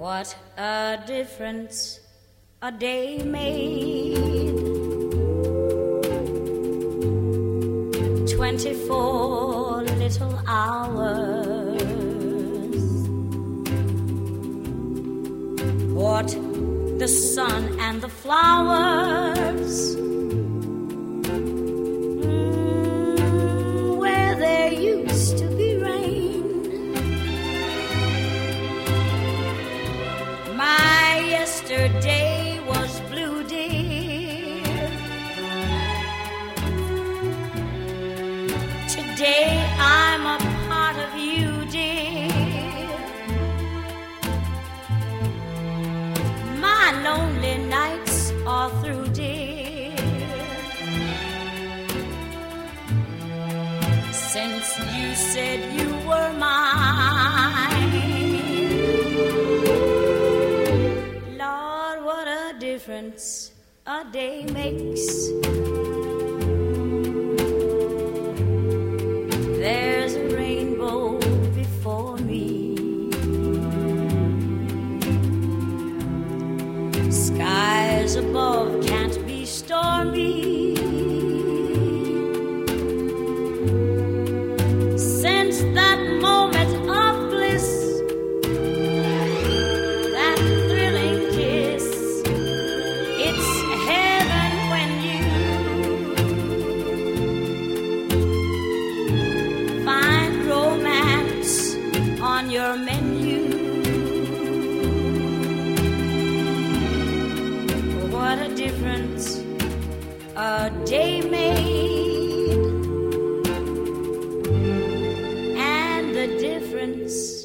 What a difference a day made. 24 little hours. What the sun and the flowers. Where there used to be rain. My yesterday was blue, dear. Today I'm a part of you, dear. My lonely nights are through, dear. Since you said you were mine. Lord, what a difference a day makes. There's a rainbow before me. Skies above can't be stormy. Since that moment of bliss, that thrilling kiss, it's heaven when you find romance on your menu. What a difference a day made, and the difference